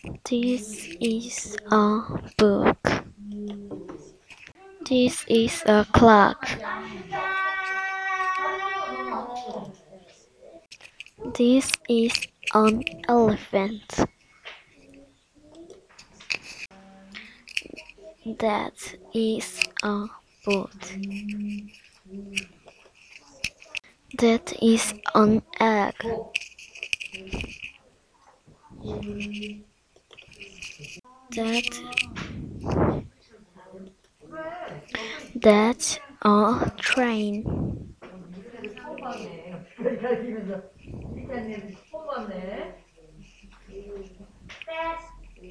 This is a book. This is a clock. This is an elephant. That is a boat. That is an egg. That that's a train.